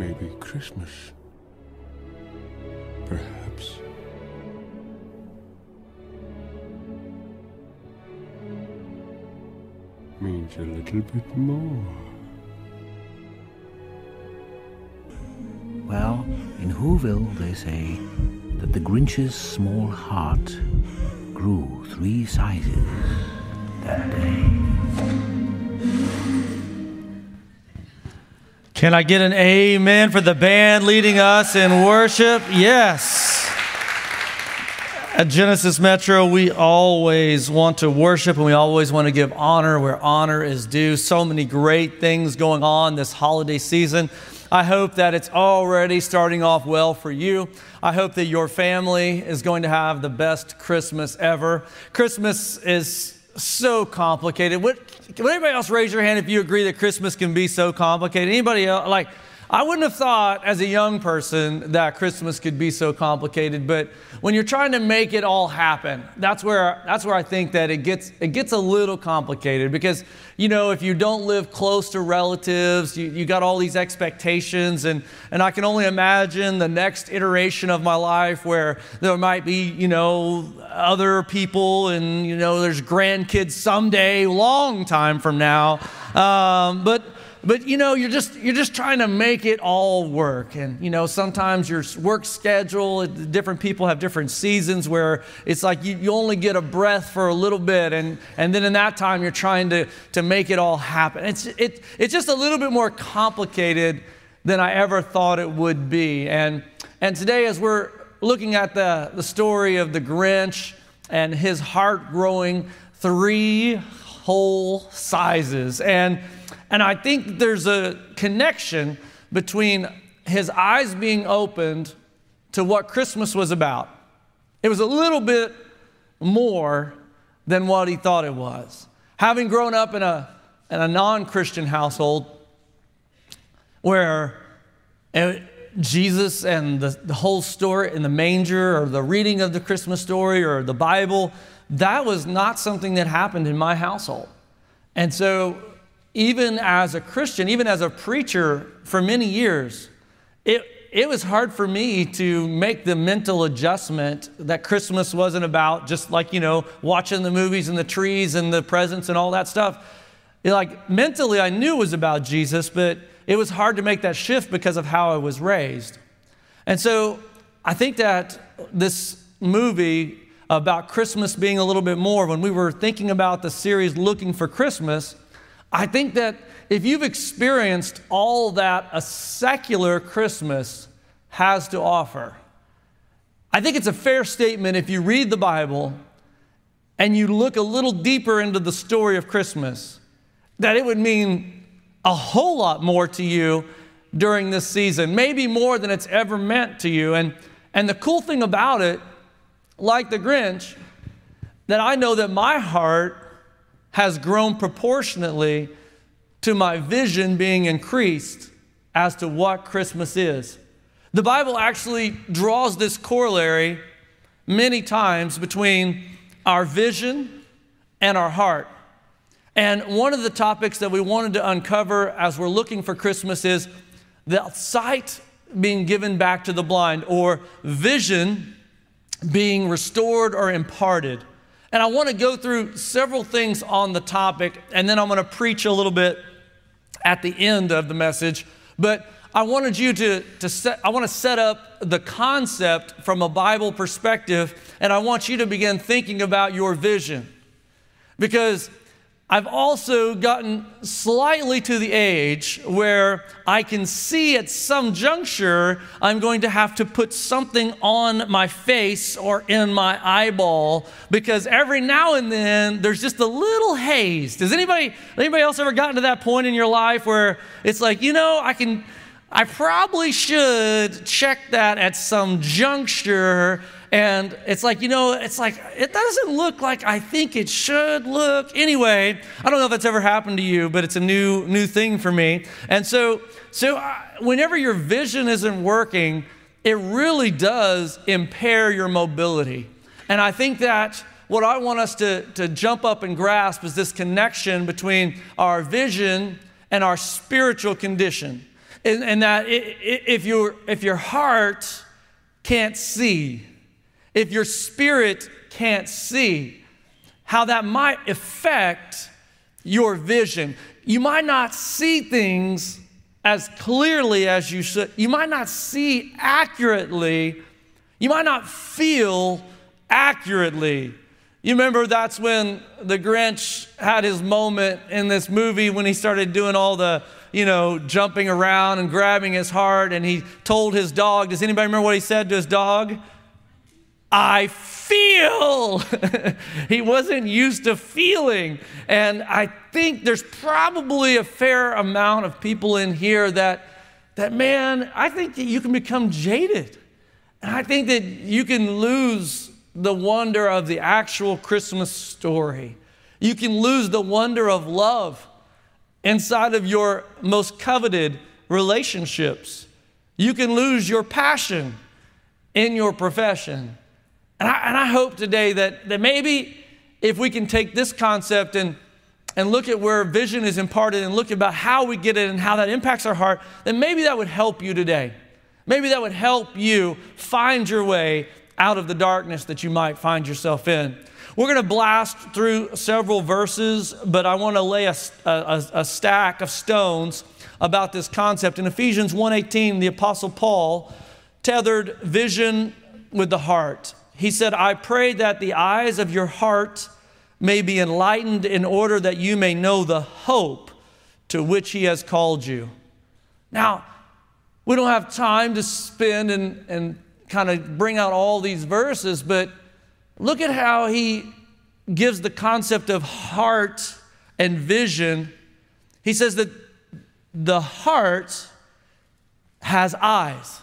maybe Christmas, perhaps. Means a little bit more. Well, in Whoville they say that the Grinch's small heart grew 3 sizes that day. Can I get an amen for the band leading us in worship? Yes. At Genesis Metro, we always want to worship and we always want to give honor where honor is due. So many great things going on this holiday season. I hope that it's already starting off well for you. I hope that your family is going to have the best Christmas ever. Christmas is so complicated. Would anybody else raise your hand if you agree that Christmas can be so complicated? Anybody else? I wouldn't have thought as a young person that Christmas could be so complicated, but when you're trying to make it all happen, that's where I think that it gets a little complicated because, you know, if you don't live close to relatives, you got all these expectations, and I can only imagine the next iteration of my life where there might be, you know, other people and, you know, there's grandkids someday, long time from now, But you know, you're just trying to make it all work. And you know, sometimes your work schedule, different people have different seasons where it's like you only get a breath for a little bit, and then in that time you're trying to make it all happen. It's just a little bit more complicated than I ever thought it would be. And today, as we're looking at the story of the Grinch and his heart growing 3 whole sizes, and I think there's a connection between his eyes being opened to what Christmas was about. It was a little bit more than what he thought it was. Having grown up in a non-Christian household where Jesus and the whole story in the manger or the reading of the Christmas story or the Bible, that was not something that happened in my household. And so even as a Christian, even as a preacher for many years, it was hard for me to make the mental adjustment that Christmas wasn't about just like, you know, watching the movies and the trees and the presents and all that stuff. Like mentally, I knew it was about Jesus, but it was hard to make that shift because of how I was raised. And so I think that this movie about Christmas being a little bit more, when we were thinking about the series Looking for Christmas, I think that if you've experienced all that a secular Christmas has to offer, I think it's a fair statement if you read the Bible and you look a little deeper into the story of Christmas, that it would mean a whole lot more to you during this season, maybe more than it's ever meant to you. And the cool thing about it, like the Grinch, that I know that my heart has grown proportionately to my vision being increased as to what Christmas is. The Bible actually draws this corollary many times between our vision and our heart. And one of the topics that we wanted to uncover as we're looking for Christmas is the sight being given back to the blind, or vision being restored or imparted. And I want to go through several things on the topic, and then I'm going to preach a little bit at the end of the message. But I wanted you I want to set up the concept from a Bible perspective, and I want you to begin thinking about your vision. Because I've also gotten slightly to the age where I can see at some juncture I'm going to have to put something on my face or in my eyeball, because every now and then there's just a little haze. Does anybody else ever gotten to that point in your life where it's like, you know, I probably should check that at some juncture, and it's like, you know, it's like, it doesn't look like I think it should look. Anyway, I don't know if that's ever happened to you, but it's a new thing for me. And so whenever your vision isn't working, it really does impair your mobility. And I think that what I want us to jump up and grasp is this connection between our vision and our spiritual condition. and that if your heart can't see, if your spirit can't see, how that might affect your vision. You might not see things as clearly as you should. You might not see accurately. You might not feel accurately. You remember that's when the Grinch had his moment in this movie when he started doing all the, jumping around and grabbing his heart, and he told his dog, does anybody remember what he said to his dog? I feel. He wasn't used to feeling. And I think there's probably a fair amount of people in here that man, I think that you can become jaded. And I think that you can lose the wonder of the actual Christmas story. You can lose the wonder of love inside of your most coveted relationships. You can lose your passion in your profession. And I hope today that maybe if we can take this concept and look at where vision is imparted and look about how we get it and how that impacts our heart, then maybe that would help you today. Maybe that would help you find your way out of the darkness that you might find yourself in. We're going to blast through several verses, but I want to lay a stack of stones about this concept. In Ephesians 1:18, the Apostle Paul tethered vision with the heart. He said, I pray that the eyes of your heart may be enlightened in order that you may know the hope to which he has called you. Now, we don't have time to spend and kind of bring out all these verses, but look at how he gives the concept of heart and vision. He says that the heart has eyes.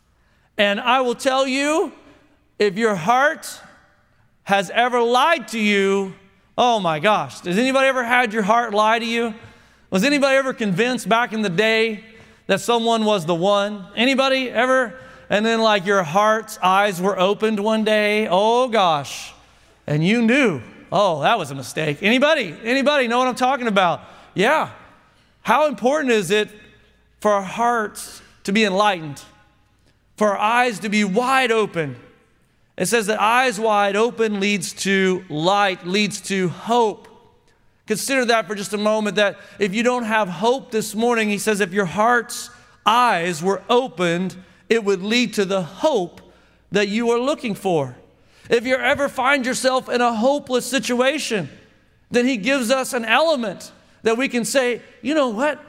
And I will tell you, if your heart has ever lied to you, oh my gosh, has anybody ever had your heart lie to you? Was anybody ever convinced back in the day that someone was the one? Anybody ever? And then like your heart's eyes were opened one day, oh gosh, and you knew, oh, that was a mistake. Anybody know what I'm talking about? Yeah. How important is it for our hearts to be enlightened, for our eyes to be wide open? It says that eyes wide open leads to light, leads to hope. Consider that for just a moment, that if you don't have hope this morning, he says if your heart's eyes were opened, it would lead to the hope that you are looking for. If you ever find yourself in a hopeless situation, then he gives us an element that we can say, you know what,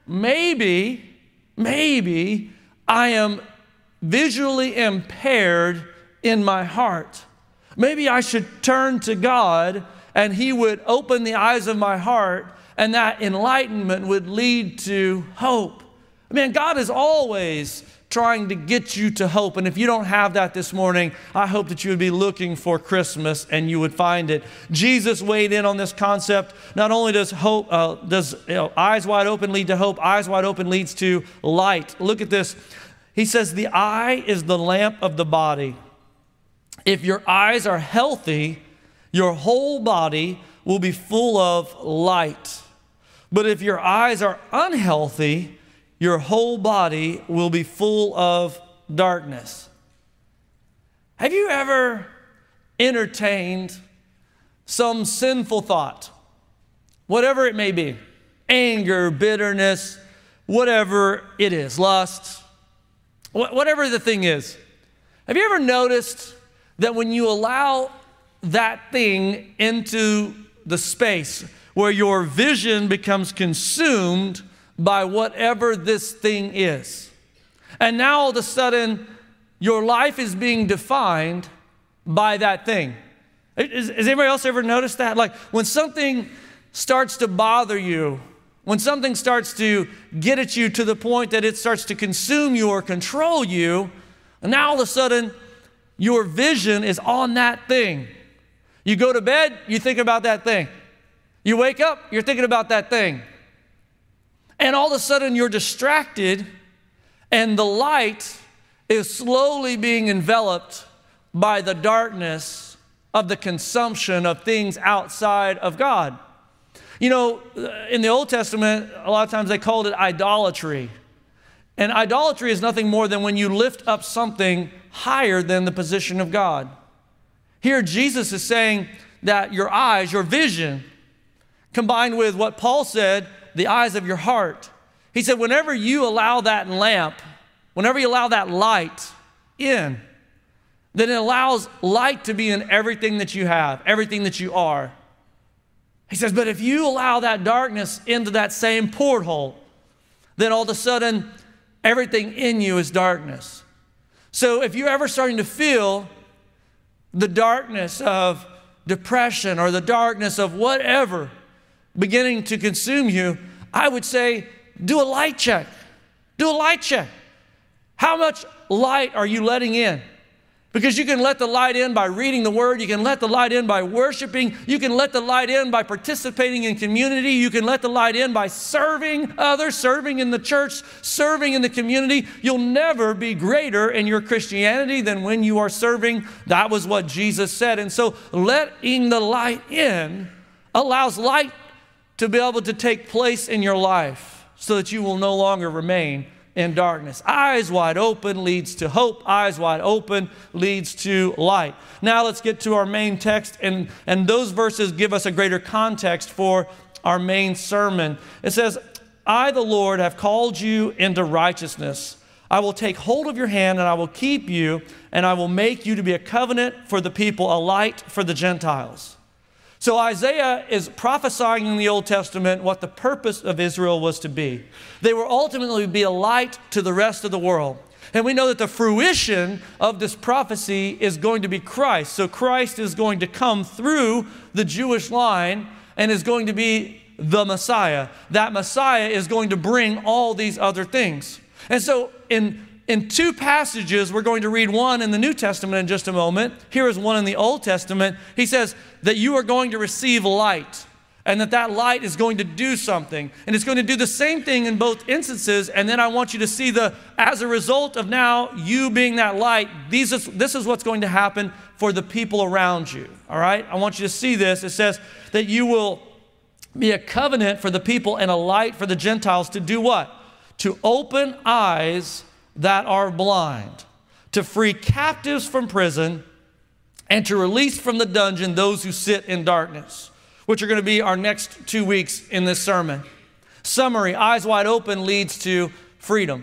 maybe I am visually impaired in my heart. Maybe I should turn to God and he would open the eyes of my heart, and that enlightenment would lead to hope. Man, God is always trying to get you to hope. And if you don't have that this morning, I hope that you would be looking for Christmas and you would find it. Jesus weighed in on this concept. Not only does hope, eyes wide open lead to hope, eyes wide open leads to light. Look at this. He says the eye is the lamp of the body. If your eyes are healthy, your whole body will be full of light. But if your eyes are unhealthy, your whole body will be full of darkness. Have you ever entertained some sinful thought, whatever it may be, anger, bitterness, whatever it is, lust, whatever the thing is? Have you ever noticed that when you allow that thing into the space where your vision becomes consumed by whatever this thing is, and now all of a sudden your life is being defined by that thing? Has anybody else ever noticed that? Like when something starts to bother you, when something starts to get at you to the point that it starts to consume you or control you, and now all of a sudden your vision is on that thing. You go to bed, you think about that thing. You wake up, you're thinking about that thing. And all of a sudden you're distracted, and the light is slowly being enveloped by the darkness of the consumption of things outside of God. You know, in the Old Testament, a lot of times they called it idolatry. And idolatry is nothing more than when you lift up something higher than the position of God. Here, Jesus is saying that your eyes, your vision, combined with what Paul said, the eyes of your heart. He said, whenever you allow that lamp, whenever you allow that light in, then it allows light to be in everything that you have, everything that you are. He says, but if you allow that darkness into that same porthole, then all of a sudden, everything in you is darkness. So if you're ever starting to feel the darkness of depression or the darkness of whatever beginning to consume you, I would say, do a light check. Do a light check. How much light are you letting in? Because you can let the light in by reading the Word. You can let the light in by worshiping. You can let the light in by participating in community. You can let the light in by serving others, serving in the church, serving in the community. You'll never be greater in your Christianity than when you are serving. That was what Jesus said. And so letting the light in allows light to be able to take place in your life so that you will no longer remain in darkness. Eyes wide open leads to hope. Eyes wide open leads to light. Now let's get to our main text, and those verses give us a greater context for our main sermon. It says, I, the Lord, have called you into righteousness. I will take hold of your hand, and I will keep you, and I will make you to be a covenant for the people, a light for the Gentiles. So Isaiah is prophesying in the Old Testament what the purpose of Israel was to be. They will ultimately be a light to the rest of the world. And we know that the fruition of this prophecy is going to be Christ. So Christ is going to come through the Jewish line and is going to be the Messiah. That Messiah is going to bring all these other things. And so in two passages, we're going to read one in the New Testament in just a moment. Here is one in the Old Testament. He says that you are going to receive light and that light is going to do something. And it's going to do the same thing in both instances. And then I want you to see as a result of now you being that light, this is what's going to happen for the people around you. All right? I want you to see this. It says that you will be a covenant for the people and a light for the Gentiles to do what? To open eyes that are blind, to free captives from prison, and to release from the dungeon those who sit in darkness, which are going to be our next 2 weeks in this sermon. Summary, eyes wide open leads to freedom.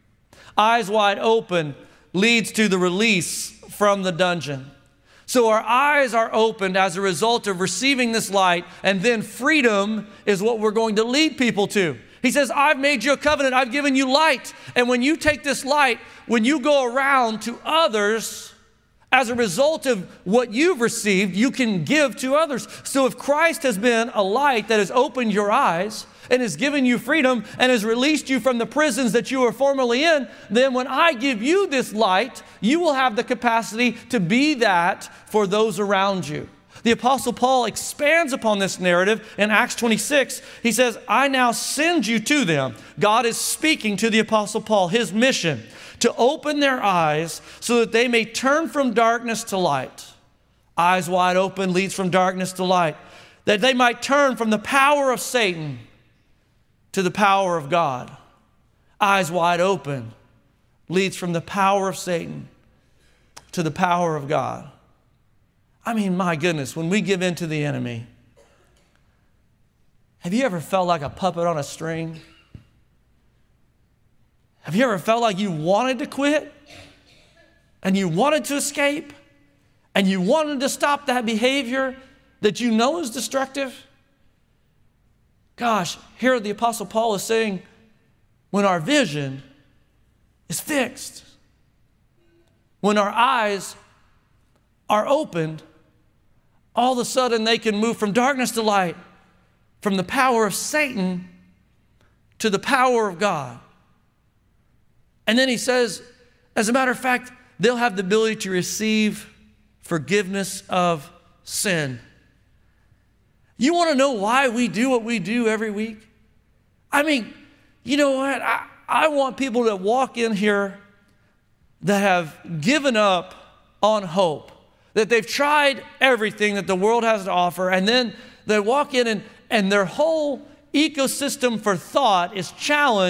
Eyes wide open leads to the release from the dungeon. So our eyes are opened as a result of receiving this light, and then freedom is what we're going to lead people to. He says, I've made you a covenant. I've given you light. And when you take this light, when you go around to others, as a result of what you've received, you can give to others. So if Christ has been a light that has opened your eyes and has given you freedom and has released you from the prisons that you were formerly in, then when I give you this light, you will have the capacity to be that for those around you. The Apostle Paul expands upon this narrative in Acts 26. He says, I now send you to them. God is speaking to the Apostle Paul, his mission, to open their eyes so that they may turn from darkness to light. Eyes wide open leads from darkness to light. That they might turn from the power of Satan to the power of God. Eyes wide open leads from the power of Satan to the power of God. I mean, my goodness, when we give in to the enemy, have you ever felt like a puppet on a string? Have you ever felt like you wanted to quit and you wanted to escape and you wanted to stop that behavior that you know is destructive? Gosh, here the Apostle Paul is saying, when our vision is fixed, when our eyes are opened, all of a sudden they can move from darkness to light, from the power of Satan to the power of God. And then he says, as a matter of fact, they'll have the ability to receive forgiveness of sin. You want to know why we do what we do every week? I mean, you know what? I want people to walk in here that have given up on hope, that they've tried everything that the world has to offer, and then they walk in and their whole ecosystem for thought is challenged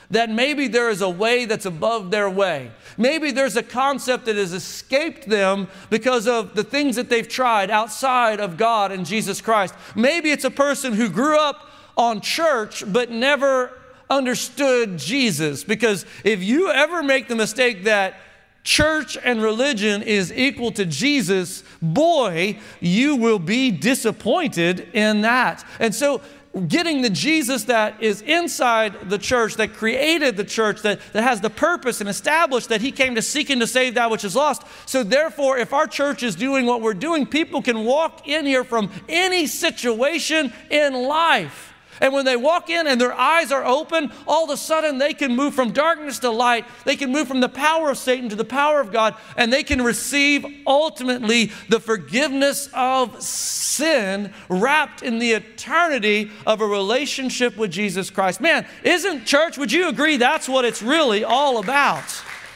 that maybe there is a way that's above their way. Maybe there's a concept that has escaped them because of the things that they've tried outside of God and Jesus Christ. Maybe it's a person who grew up on church but never understood Jesus. Because if you ever make the mistake that church and religion is equal to Jesus, boy, you will be disappointed in that. And so getting the Jesus that is inside the church, that created the church, that has the purpose and established that he came to seek and to save that which is lost. So therefore, if our church is doing what we're doing, people can walk in here from any situation in life. And when they walk in and their eyes are open, all of a sudden they can move from darkness to light. They can move from the power of Satan to the power of God, and they can receive ultimately the forgiveness of sin wrapped in the eternity of a relationship with Jesus Christ. Man, isn't church, would you agree that's what it's really all about?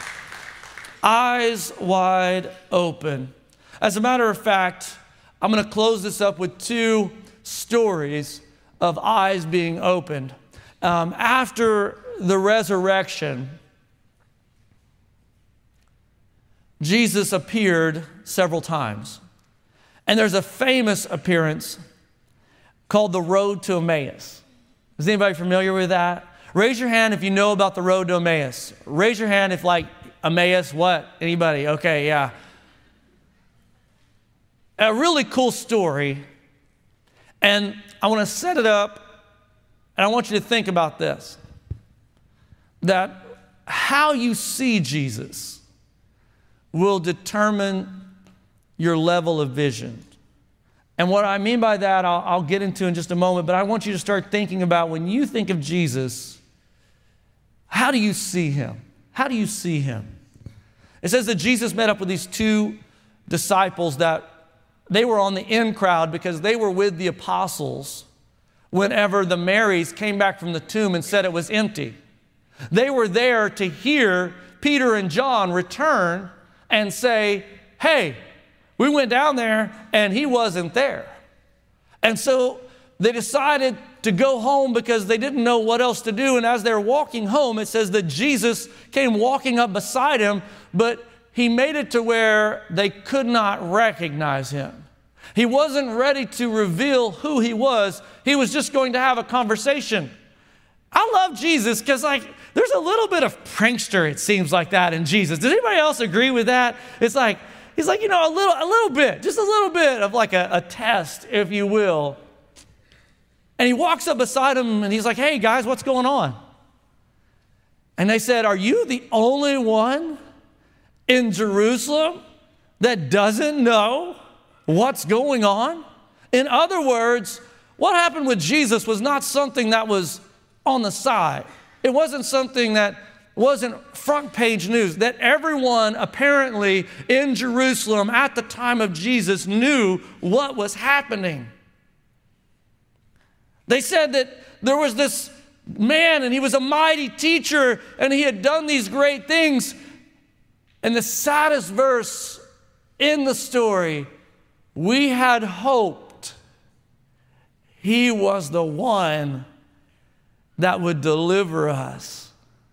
Eyes wide open. As a matter of fact, I'm going to close this up with two stories of eyes being opened. After the resurrection, Jesus appeared several times. And there's a famous appearance called the Road to Emmaus. Is anybody familiar with that? Raise your hand if you know about the Road to Emmaus. Raise your hand if like Emmaus, what? Anybody? Okay, yeah. A really cool story. And I want to set it up, and I want you to think about this, that how you see Jesus will determine your level of vision. And what I mean by that, I'll get into in just a moment, but I want you to start thinking about when you think of Jesus, how do you see him? How do you see him? It says that Jesus met up with these two disciples that they were on the in crowd because they were with the apostles whenever the Marys came back from the tomb and said it was empty. They were there to hear Peter and John return and say, hey, we went down there and he wasn't there. And so they decided to go home because they didn't know what else to do. And as they're walking home, it says that Jesus came walking up beside him, but he made it to where they could not recognize him. He wasn't ready to reveal who he was. He was just going to have a conversation. I love Jesus because there's a little bit of prankster, it seems like that in Jesus. Does anybody else agree with that? It's like, he's like, a little bit, just a little bit of like a test, if you will. And he walks up beside him and he's like, hey guys, what's going on? And they said, are you the only one in Jerusalem that doesn't know what's going on? In other words, what happened with Jesus was not something that was on the side. It wasn't something that wasn't front page news, that everyone apparently in Jerusalem at the time of Jesus knew what was happening. They said that there was this man and he was a mighty teacher and he had done these great things. And the saddest verse in the story, we had hoped he was the one that would deliver us.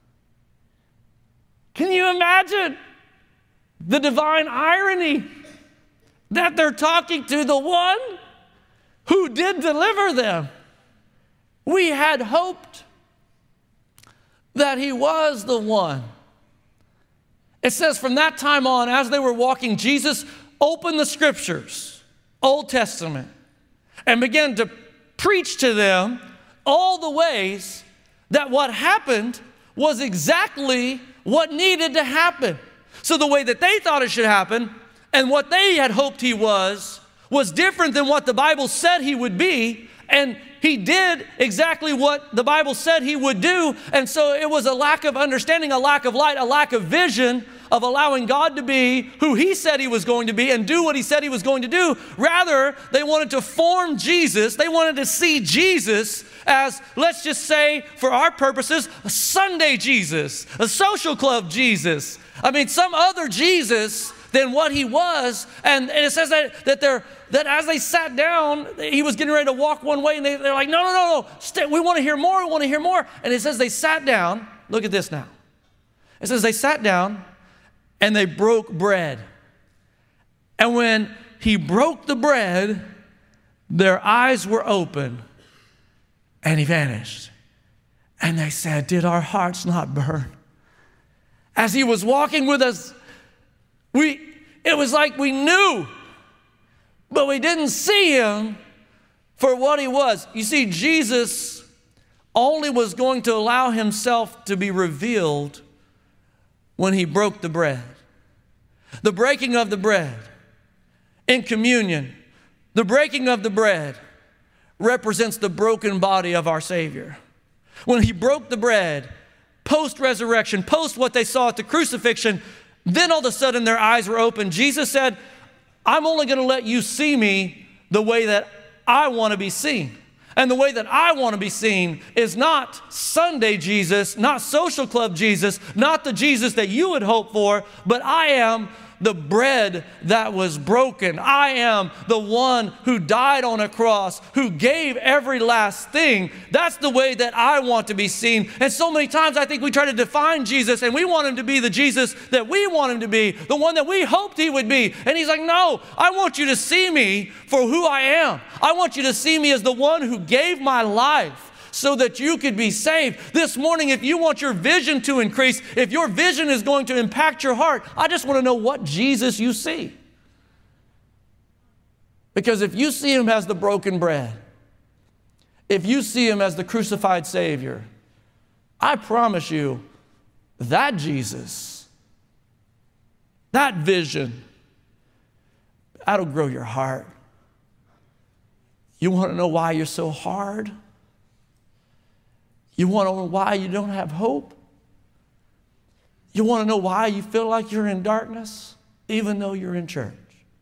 Can you imagine the divine irony that they're talking to the one who did deliver them? We had hoped that he was the one. It says from that time on, as they were walking, Jesus opened the scriptures, Old Testament, and began to preach to them all the ways that what happened was exactly what needed to happen. So the way that they thought it should happen and what they had hoped he was different than what the Bible said he would be. And he did exactly what the Bible said he would do. And so it was a lack of understanding, a lack of light, a lack of vision of allowing God to be who he said he was going to be and do what he said he was going to do. Rather, they wanted to form Jesus. They wanted to see Jesus as, let's just say, for our purposes, a Sunday Jesus, a social club Jesus. I mean, some other Jesus than what he was. And it says that as they sat down, he was getting ready to walk one way, and they're like, no, we want to hear more, we want to hear more. And it says they sat down, Look at this now. It says they sat down and they broke bread. And when he broke the bread, their eyes were open and he vanished. And they said, did our hearts not burn? As he was walking with us, it was like we knew, but we didn't see him for what he was. You see, Jesus only was going to allow himself to be revealed when he broke the bread. The breaking of the bread in communion, the breaking of the bread represents the broken body of our Savior. When he broke the bread, post-resurrection, post what they saw at the crucifixion, then all of a sudden their eyes were open. Jesus said, I'm only going to let you see me the way that I want to be seen. And the way that I want to be seen is not Sunday Jesus, not social club Jesus, not the Jesus that you would hope for, but I am the bread that was broken. I am the one who died on a cross, who gave every last thing. That's the way that I want to be seen. And so many times I think we try to define Jesus and we want him to be the Jesus that we want him to be, the one that we hoped he would be. And he's like, no, I want you to see me for who I am. I want you to see me as the one who gave my life so that you could be saved. This morning, if you want your vision to increase, if your vision is going to impact your heart, I just want to know what Jesus you see. Because if you see him as the broken bread, if you see him as the crucified Savior, I promise you that Jesus, that vision, that'll grow your heart. You want to know why you're so hard? You want to know why you don't have hope? You want to know why you feel like you're in darkness, even though you're in church?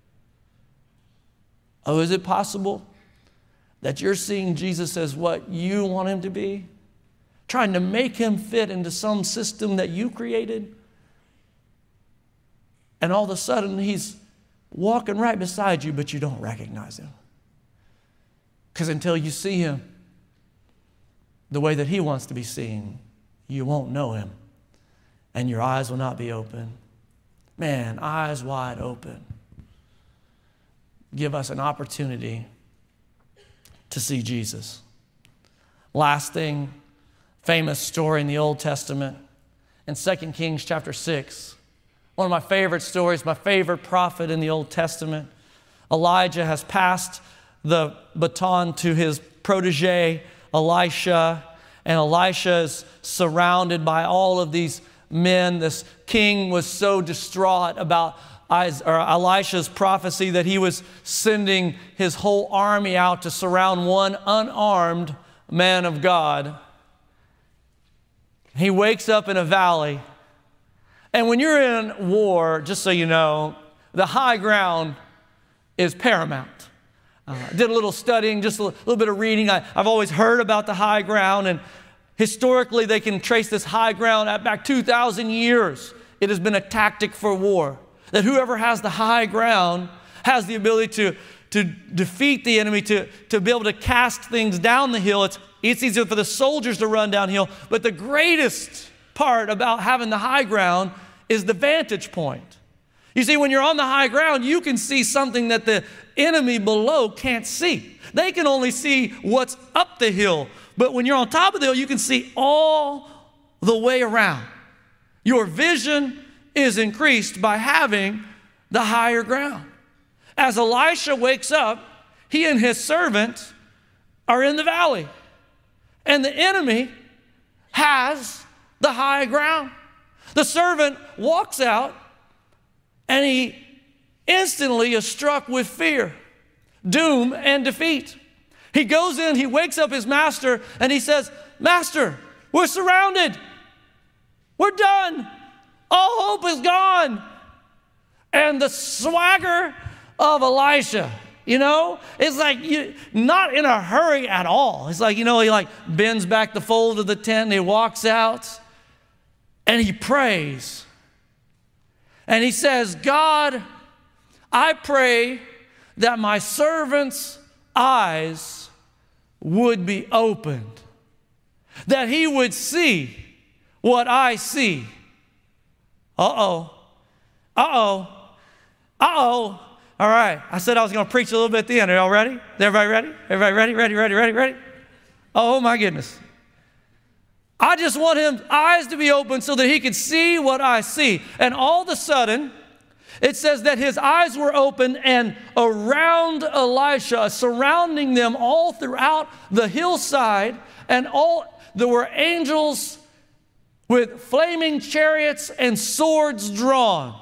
Oh, is it possible that you're seeing Jesus as what you want him to be? Trying to make him fit into some system that you created? And all of a sudden, he's walking right beside you, but you don't recognize him. Because until you see him the way that he wants to be seen, you won't know him, and your eyes will not be open. Man, eyes wide open. Give us an opportunity to see Jesus. Last thing, famous story in the Old Testament, in 2 Kings chapter 6. One of my favorite stories, my favorite prophet in the Old Testament. Elijah has passed the baton to his protege, Elisha, and Elisha is surrounded by all of these men. This king was so distraught about Elisha's prophecy that he was sending his whole army out to surround one unarmed man of God. He wakes up in a valley. And when you're in war, just so you know, the high ground is paramount. Did a little studying, just a little bit of reading. I've always heard about the high ground, and historically they can trace this high ground back 2,000 years. It has been a tactic for war, that whoever has the high ground has the ability to defeat the enemy, to be able to cast things down the hill. It's easier for the soldiers to run downhill, but the greatest part about having the high ground is the vantage point. You see, when you're on the high ground, you can see something that the enemy below can't see. They can only see what's up the hill. But when you're on top of the hill, you can see all the way around. Your vision is increased by having the higher ground. As Elisha wakes up, he and his servant are in the valley. And the enemy has the high ground. The servant walks out, and he instantly is struck with fear, doom, and defeat. He goes in, he wakes up his master, and he says, "Master, we're surrounded. We're done. All hope is gone." And the swagger of Elisha, it's like not in a hurry at all. It's like, he bends back the fold of the tent, and he walks out, and he prays. And he says, "God, I pray that my servant's eyes would be opened, that he would see what I see. Uh-oh. Uh-oh. Uh-oh. All right. I said I was going to preach a little bit at the end. Are y'all ready? Everybody ready? Everybody ready? Oh, my goodness. I just want his eyes to be open so that he could see what I see. And all of a sudden, it says that his eyes were open, and around Elisha, surrounding them all throughout the hillside, and there were angels with flaming chariots and swords drawn.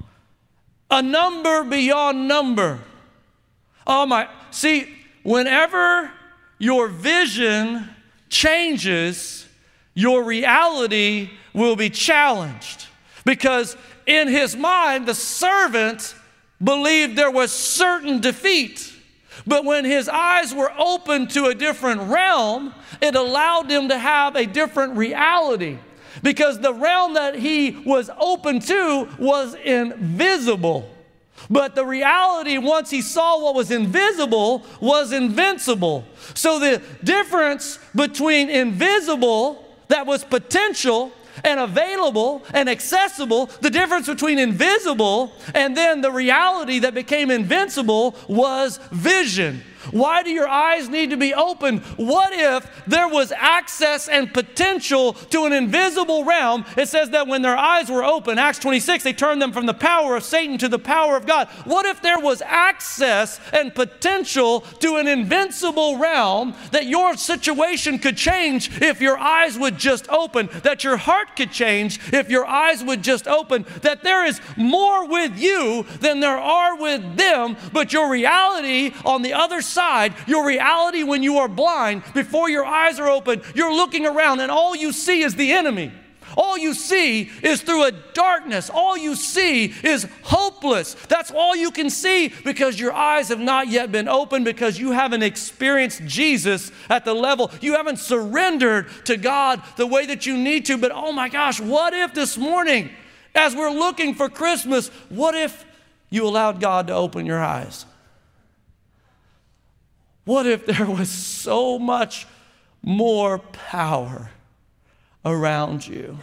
A number beyond number. Oh my, see, whenever your vision changes, your reality will be challenged. Because in his mind, the servant believed there was certain defeat. But when his eyes were open to a different realm, it allowed him to have a different reality. Because the realm that he was open to was invisible. But the reality, once he saw what was invisible, was invincible. So the difference between invisible, that was potential, and available and accessible, the difference between invisible and then the reality that became invincible was vision. Why do your eyes need to be open? What if there was access and potential to an invisible realm? It says that when their eyes were open, Acts 26, they turned them from the power of Satan to the power of God. What if there was access and potential to an invincible realm, that your situation could change if your eyes would just open, that your heart could change if your eyes would just open, that there is more with you than there are with them, but your reality on the other side, your reality when you are blind, before your eyes are open, you're looking around and all you see is the enemy. All you see is through a darkness. All you see is hopeless. That's all you can see because your eyes have not yet been opened, because you haven't experienced Jesus at the level. You haven't surrendered to God the way that you need to. But oh my gosh, what if this morning, as we're looking for Christmas, what if you allowed God to open your eyes? What if there was so much more power around you?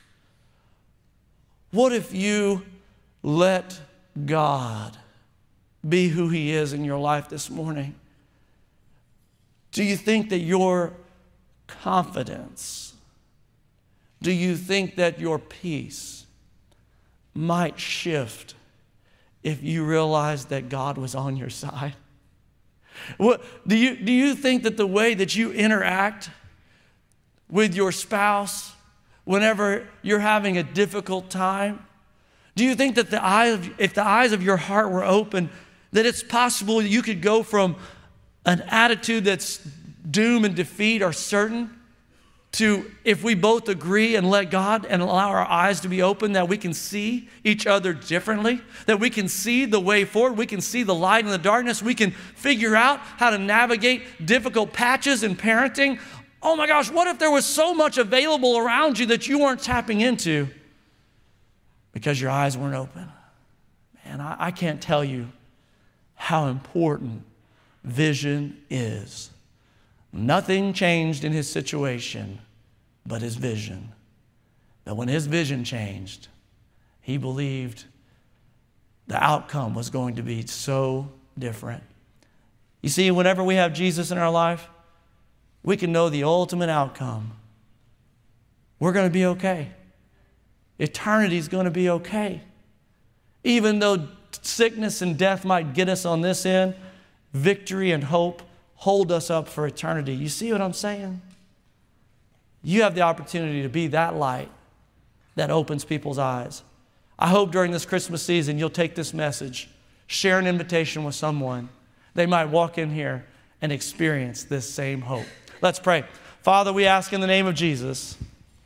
What if you let God be who He is in your life this morning? Do you think that your confidence, do you think that your peace might shift if you realized that God was on your side? What, do you think that the way that you interact with your spouse whenever you're having a difficult time, do you think that if the eyes of your heart were open, that it's possible you could go from an attitude that's doom and defeat or certain to, if we both agree and let God and allow our eyes to be open, that we can see each other differently, that we can see the way forward, we can see the light in the darkness, we can figure out how to navigate difficult patches in parenting. Oh my gosh, what if there was so much available around you that you weren't tapping into because your eyes weren't open? Man, I can't tell you how important vision is. Nothing changed in his situation but his vision. But when his vision changed, he believed the outcome was going to be so different. You see, whenever we have Jesus in our life, we can know the ultimate outcome. We're going to be okay. Eternity is going to be okay. Even though sickness and death might get us on this end, victory and hope hold us up for eternity. You see what I'm saying? You have the opportunity to be that light that opens people's eyes. I hope during this Christmas season you'll take this message, share an invitation with someone. They might walk in here and experience this same hope. Let's pray. Father, we ask in the name of Jesus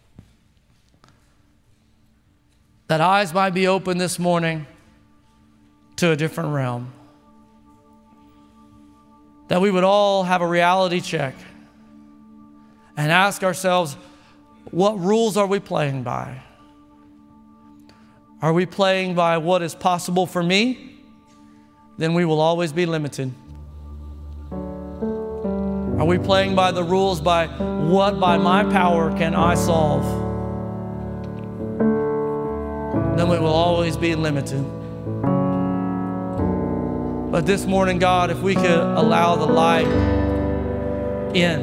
that eyes might be open this morning to a different realm. That we would all have a reality check and ask ourselves, what rules are we playing by? Are we playing by what is possible for me? Then we will always be limited. Are we playing by the rules by what by my power can I solve? then we will always be limited. But this morning, God, if we could allow the light in,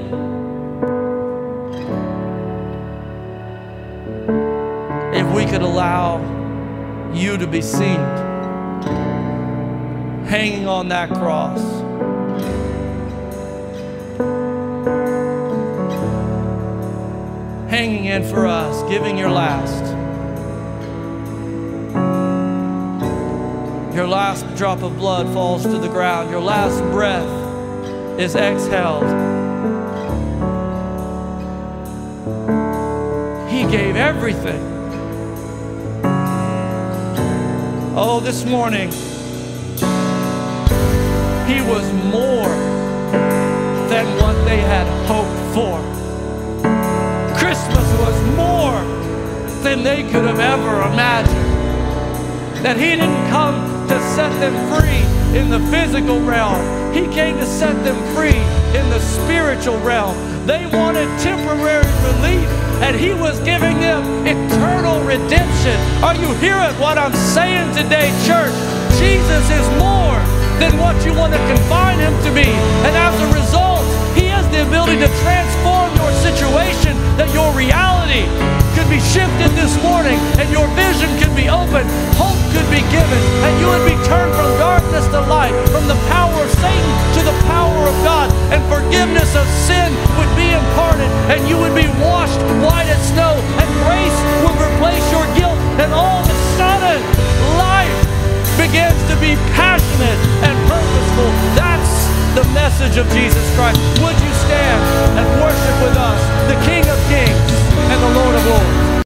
if we could allow you to be seen, hanging on that cross, hanging in for us, giving your last. Your last drop of blood falls to the ground. Your last breath is exhaled. He gave everything. Oh, this morning, He was more than what they had hoped for. Christmas was more than they could have ever imagined. That He didn't come to set them free in the physical realm. He came to set them free in the spiritual realm. They wanted temporary relief, and He was giving them eternal redemption. Are you hearing what I'm saying today, church? Jesus is more than what you want to confine Him to be. And as a result, He has the ability to transform your situation, that your reality could be shifted this morning, and your vision could be opened, hope could be given, and you would be turned from darkness to light, from the power of Satan to the power of God, and forgiveness of sin would be imparted, and you would be washed white as snow, and grace would replace your guilt, and all of a sudden, life begins to be passionate and purposeful. That's the message of Jesus Christ.